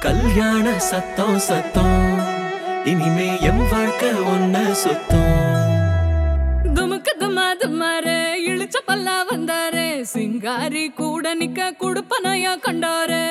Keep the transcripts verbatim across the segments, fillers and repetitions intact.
கல்யாண சத்தம் சத்தம் இனிமே என் வாழ்க்கை ஒன்ன சுத்தம். துமுக்கு துமா துமாரே இழுச்ச பல்லா வந்தாரே சிங்காரி கூட நிக்க குடுப்பனையா கண்டாரே.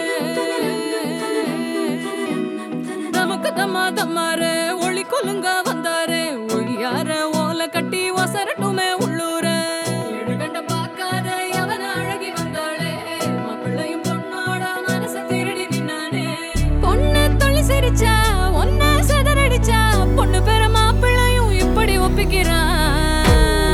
தமக்கு தம்மா தம்மாரே ஒளி கொலுங்க வந்தாரே ஒளியார ஓலை கட்டி ஒசரட்டுமே உள்ளூரே. கண்ட பாக்காத அவன அழகி வந்தாளே மாப்பிள்ளையும் பொண்ணோட மனச திருடி நின்னானே. பொண்ணு தொழில் சிரிச்சா ஒன்ன செதறடிச்சா பொண்ணு பேர மாப்பிள்ளையும் இப்படி ஒப்பிக்கிறான்.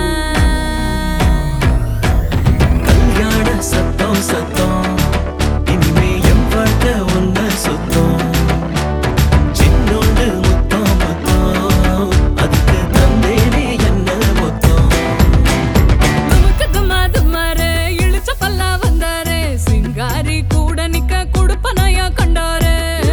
கல்யாண சத்தம் சத்தம் இனிமே என் வாழ்க்கை ஒன்ன சுத்தம். சின்னோண்டு முத்தம் முத்தம் அதுக்கு தந்தேனே என்ன மொத்தம். துமுக்கு துமா துமாரே இழுச்ச பல்லா வந்தாரே சிங்காரி கூட நிக்க குடுப்பனையா கண்டாரே.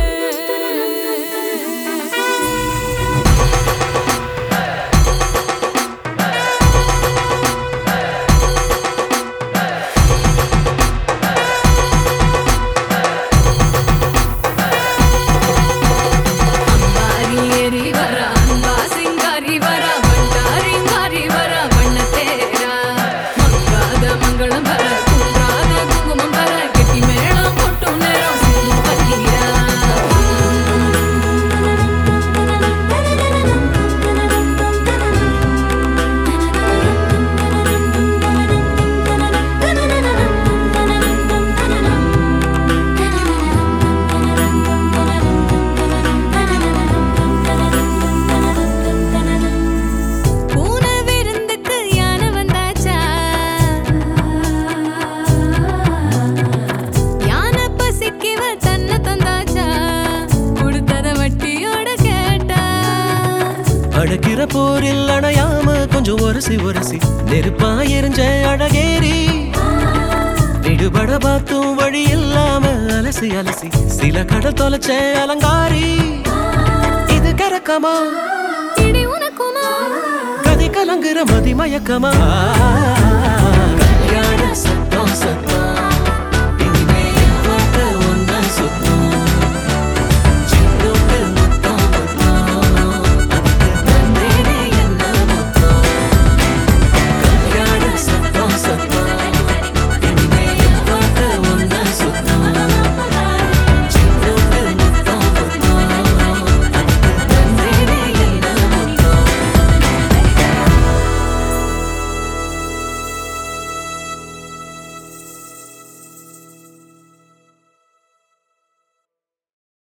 அடக்கிற போரில் அணையாம கொஞ்சம் ஒரசி ஒரசி நெருப்பா எரிஞ்ச அழகேரி. விடுபட பார்த்தும் வழி இல்லாம அலசி அலசி சில கடல் தொலைச்ச அலங்காரி. இது கரக்கமா இடி உனக்குமா கதை கலங்குற மதி மயக்கமா.